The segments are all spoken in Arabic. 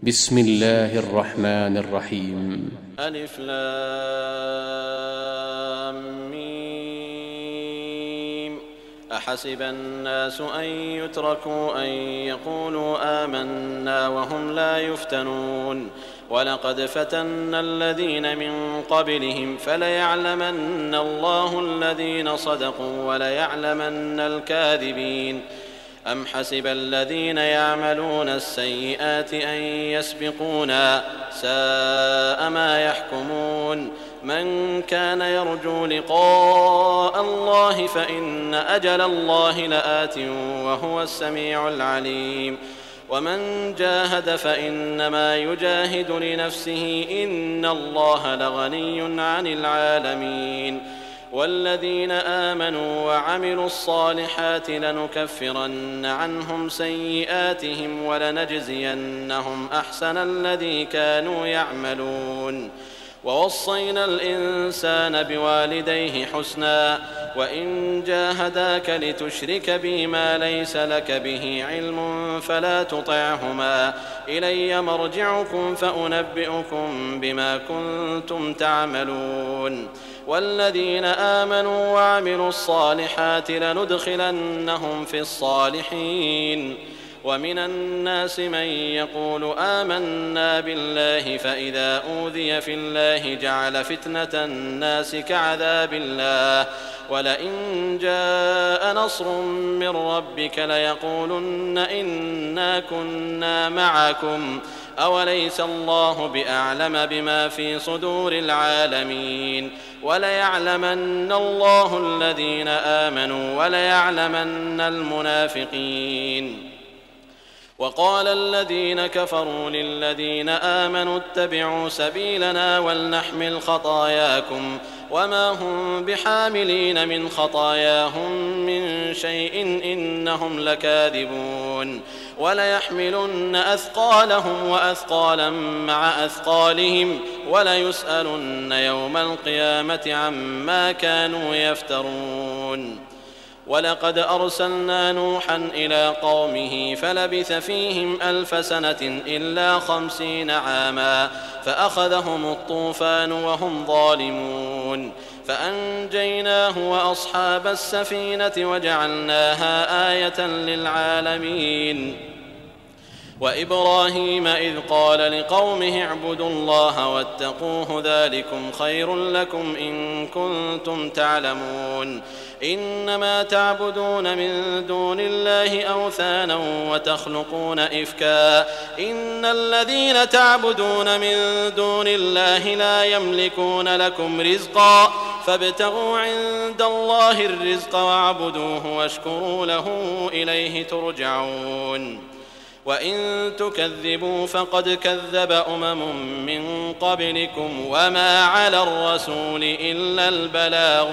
بسم الله الرحمن الرحيم. ألف لام ميم. أحسب الناس أن يتركوا أن يقولوا آمنا وهم لا يفتنون ولقد فتنا الذين من قبلهم فليعلمن الله الذين صدقوا وليعلمن الكاذبين. أم حسب الذين يعملون السيئات أن يسبقونا ساء ما يحكمون. من كان يرجو لقاء الله فإن أجل الله لآت وهو السميع العليم. ومن جاهد فإنما يجاهد لنفسه إن الله لغني عن العالمين. والذين آمنوا وعملوا الصالحات لنكفرن عنهم سيئاتهم ولنجزينهم أحسن الذي كانوا يعملون. ووصينا الإنسان بوالديه حسنا وإن جاهداك لتشرك بي ما ليس لك به علم فلا تطعهما إلي مرجعكم فأنبئكم بما كنتم تعملون. والذين آمنوا وعملوا الصالحات لندخلنهم في الصالحين. ومن الناس من يقول آمنا بالله فإذا أوذي في الله جعل فتنة الناس كعذاب الله ولئن جاء نصر من ربك ليقولن إنا كنا معكم أوليس الله بأعلم بما في صدور العالمين. وليعلمن الله الذين آمنوا وليعلمن المنافقين. وقال الذين كفروا للذين آمنوا اتبعوا سبيلنا ولنحمل خطاياكم وما هم بحاملين من خطاياهم من شيء إنهم لكاذبون. وليحملن أثقالهم وأثقالا مع أثقالهم وليسألن يوم القيامة عما كانوا يفترون. ولقد أرسلنا نوحا إلى قومه فلبث فيهم 1000 سنة إلا 50 عاما فأخذهم الطوفان وهم ظالمون فأنجيناه وأصحاب السفينة وجعلناها آية للعالمين. وإبراهيم إذ قال لقومه اعبدوا الله واتقوه ذلكم خير لكم إن كنتم تعلمون. إنما تعبدون من دون الله أوثانا وتخلقون إفكا إن الذين تعبدون من دون الله لا يملكون لكم رزقا فابتغوا عند الله الرزق واعبدوه واشكروا له إليه ترجعون. وإن تكذبوا فقد كذب من قبلكم وما على الرسول إلا البلاغ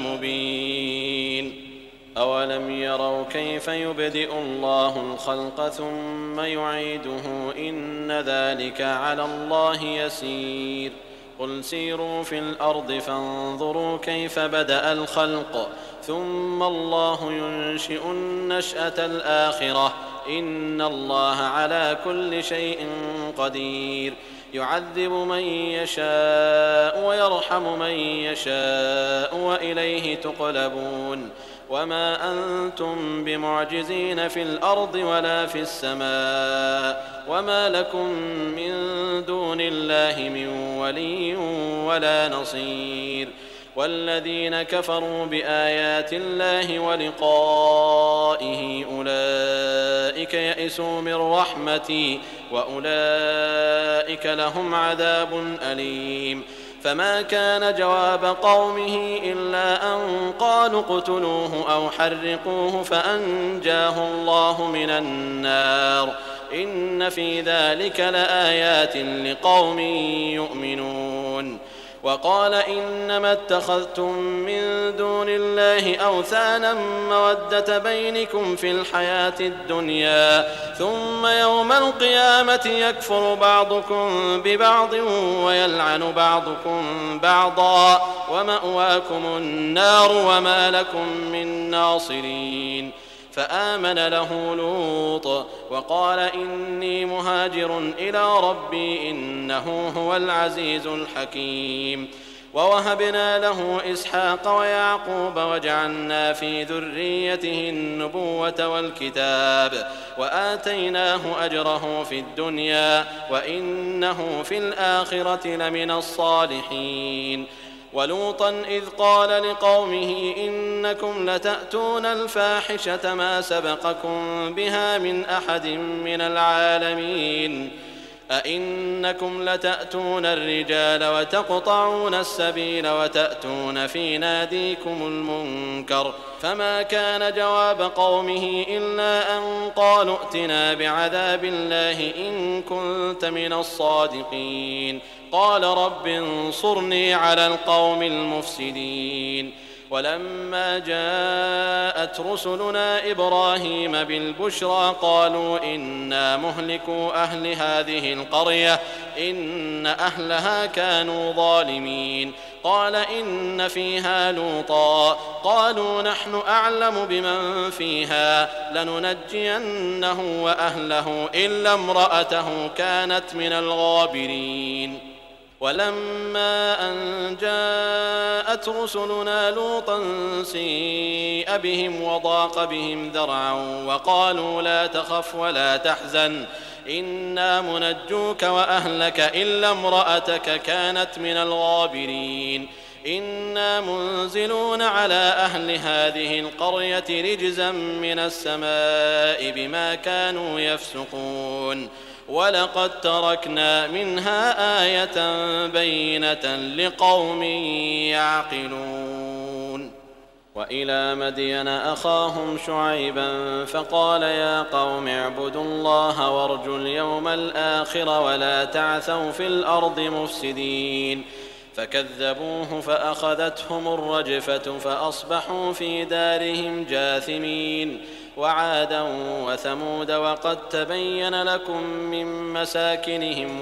المبين. أولم يروا كيف يبدئ الله الخلق ثم يعيده إن ذلك على الله يسير. قل سيروا في الأرض فانظروا كيف بدأ الخلق ثم الله ينشئ النشأة الآخرة إن الله على كل شيء قدير. يعذب من يشاء ويرحم من يشاء وإليه تقلبون. وما أنتم بمعجزين في الأرض ولا في السماء وما لكم من دون الله من ولي ولا نصير. والذين كفروا بآيات الله ولقائه أولئك يئسوا من رحمتي وأولئك لهم عذاب أليم. فما كان جواب قومه إلا أن قالوا اقتلوه أو حرقوه فأنجاه الله من النار إن في ذلك لآيات لقوم يؤمنون. وقال إنما اتخذتم من دون الله أوثانا مودة بينكم في الحياة الدنيا ثم يوم القيامة يكفر بعضكم ببعض ويلعن بعضكم بعضا ومأواكم النار وما لكم من ناصرين. فآمن له لوط وقال إني مهاجر إلى ربي إنه هو العزيز الحكيم. ووهبنا له إسحاق ويعقوب وجعلنا في ذريته النبوة والكتاب وآتيناه أجره في الدنيا وإنه في الآخرة لمن الصالحين. ولوطا إذ قال لقومه إنكم لتأتون الفاحشة ما سبقكم بها من أحد من العالمين أئنكم لتأتون الرجال وتقطعون السبيل وتأتون في ناديكم المنكر فما كان جواب قومه إلا أن قالوا ائتنا بعذاب الله إن كنت من الصادقين قال رب انصرني على القوم المفسدين. ولما جاءت رسلنا إبراهيم بالبشرى قالوا إنا مهلكو أهل هذه القرية إن أهلها كانوا ظالمين قال إن فيها لوطا قالوا نحن أعلم بمن فيها لننجينه وأهله إلا امرأته كانت من الغابرين. ولما أن جاءت رسلنا لوطا سيء بهم وضاق بهم ذرعا وقالوا لا تخف ولا تحزن إنا منجوك وأهلك إلا امرأتك كانت من الغابرين إنا منزلون على أهل هذه القرية رجزا من السماء بما كانوا يفسقون ولقد تركنا منها آية بينة لقوم يعقلون. وإلى مدين أخاهم شعيبا فقال يا قوم اعبدوا الله وارجوا اليوم الآخر ولا تعثوا في الأرض مفسدين فكذبوه فأخذتهم الرجفة فأصبحوا في دارهم جاثمين. وعادا وثمود وقد تبين لكم من مساكنهم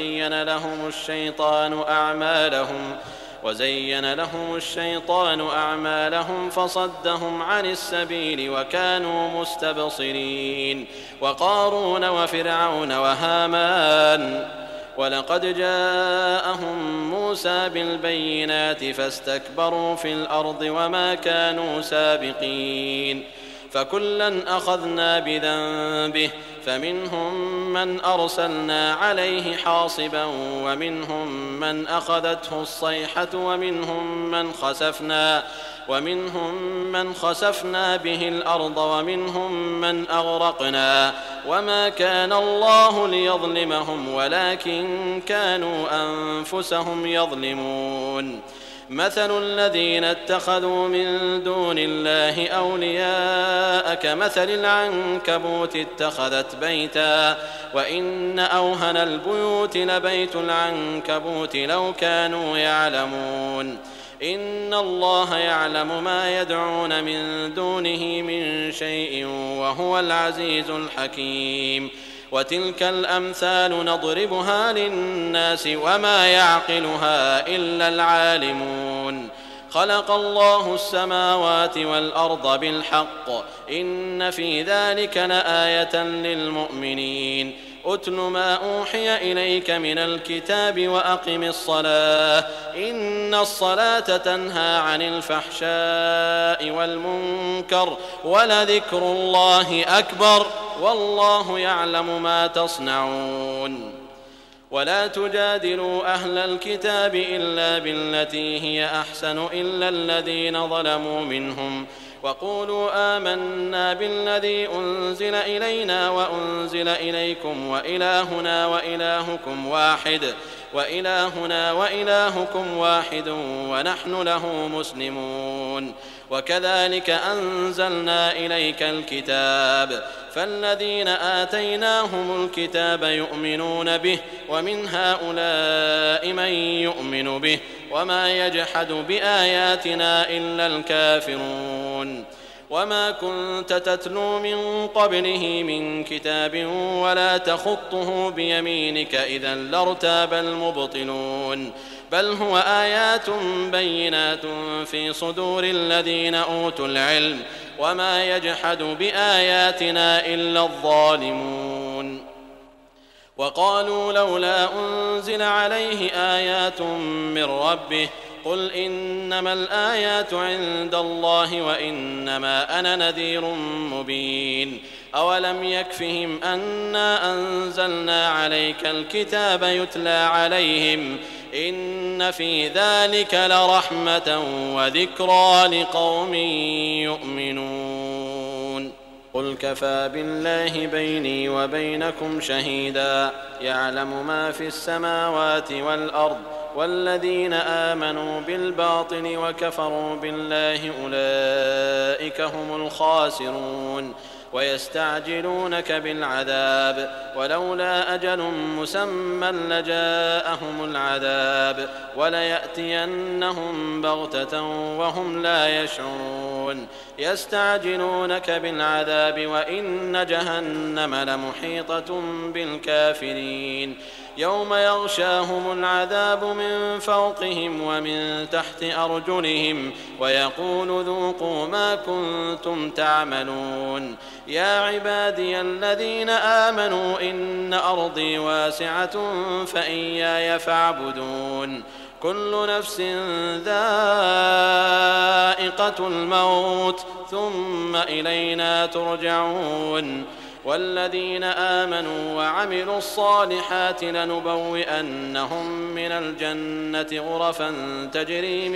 وزين لهم الشيطان أعمالهم فصدهم عن السبيل وكانوا مستبصرين. وقارون وفرعون وهامان ولقد جاءهم موسى بالبينات فاستكبروا في الأرض وما كانوا سابقين فكلا أخذنا بذنبه فمنهم من أرسلنا عليه حاصبا ومنهم من أخذته الصيحة ومنهم من خسفنا به الأرض ومنهم من أغرقنا وما كان الله ليظلمهم ولكن كانوا أنفسهم يظلمون. مثل الذين اتخذوا من دون الله أولياء كمثل العنكبوت اتخذت بيتا وإن أوهن البيوت لبيت العنكبوت لو كانوا يعلمون. إن الله يعلم ما يدعون من دونه من شيء وهو العزيز الحكيم. وتلك الأمثال نضربها للناس وما يعقلها إلا العالمون. خلق الله السماوات والأرض بالحق إن في ذلك لآية للمؤمنين. أتل ما أوحي إليك من الكتاب وأقم الصلاة إن الصلاة تنهى عن الفحشاء والمنكر ولذكر الله أكبر والله يعلم ما تصنعون. ولا تجادلوا أهل الكتاب إلا بالتي هي أحسن إلا الذين ظلموا منهم وقولوا آمنا بالذي أنزل إلينا وأنزل إليكم وإلهنا وإلهكم واحد ونحن له مسلمون. وكذلك أنزلنا إليك الكتاب فالذين آتيناهم الكتاب يؤمنون به ومن هؤلاء من يؤمن به وما يجحد بآياتنا إلا الكافرون. وما كنت تتلو من قبله من كتاب ولا تخطه بيمينك إذا لارتاب المبطلون بل هو آيات بينات في صدور الذين أوتوا العلم وما يجحد بآياتنا إلا الظالمون وقالوا لولا أنزل عليه آيات من ربه قل إنما الآيات عند الله وإنما أنا نذير مبين أولم يكفهم أنا أنزلنا عليك الكتاب يتلى عليهم إن في ذلك لرحمة وذكرى لقوم يؤمنون قل كفى بالله بيني وبينكم شهيدا يعلم ما في السماوات والأرض والذين آمنوا بالباطل وكفروا بالله أولئك هم الخاسرون ويستعجلونك بالعذاب ولولا أجل مسمى لجاءهم العذاب وليأتينهم بغتة وهم لا يشعرون يستعجلونك بالعذاب وإن جهنم لمحيطة بالكافرين يوم يغشاهم العذاب من فوقهم ومن تحت أرجلهم ويقول ذوقوا ما كنتم تعملون يا عبادي الذين آمنوا إن أرضي واسعة فإياي فاعبدون كل نفس ذائقة الموت ثم إلينا ترجعون والذين آمنوا وعملوا الصالحات لنبوئنهم من الجنة غرفا تجري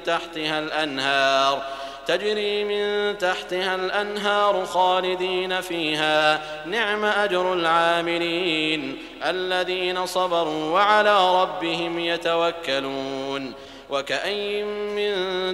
من تحتها الأنهار خالدين فيها نعم أجر العاملين الذين صبروا وعلى ربهم يتوكلون وكأين من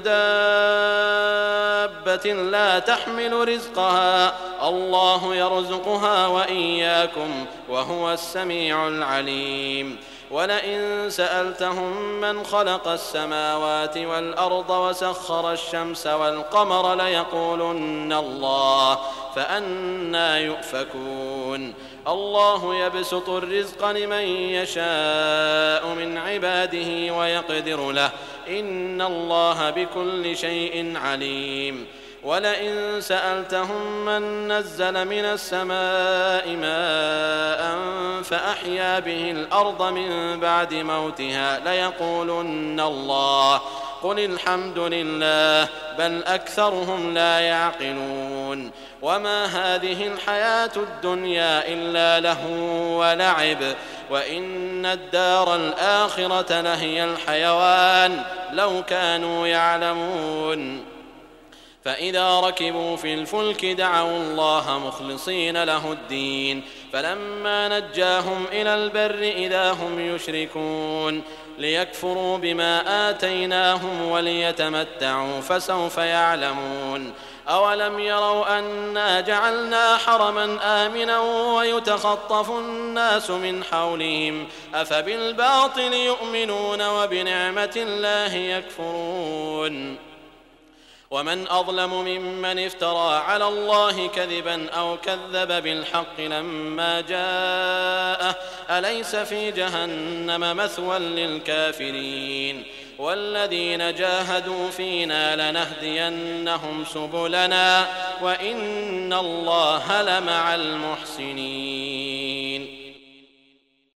دابة لا تحمل رزقها الله يرزقها وإياكم وهو السميع العليم ولئن سألتهم من خلق السماوات والأرض وسخر الشمس والقمر ليقولن الله فأنى يؤفكون الله يبسط الرزق لمن يشاء من عباده ويقدر له إن الله بكل شيء عليم ولئن سألتهم من نزل من السماء ماء فأحيا به الأرض من بعد موتها ليقولن الله قل الحمد لله بل أكثرهم لا يعقلون وما هذه الحياة الدنيا إلا لهو ولعب وإن الدار الآخرة لهي الحيوان لو كانوا يعلمون فإذا ركبوا في الفلك دعوا الله مخلصين له الدين فلما نجاهم إلى البر إذا هم يشركون ليكفروا بما آتيناهم وليتمتعوا فسوف يعلمون أولم يروا أنا جعلنا حرما آمنا ويتخطف الناس من حولهم أفبالباطل يؤمنون وبنعمة الله يكفرون ومن أظلم ممن افترى على الله كذبا أو كذب بالحق لما جاءه أليس في جهنم مثوى للكافرين والذين جاهدوا فينا لنهدينهم سبلنا وإن الله لمع المحسنين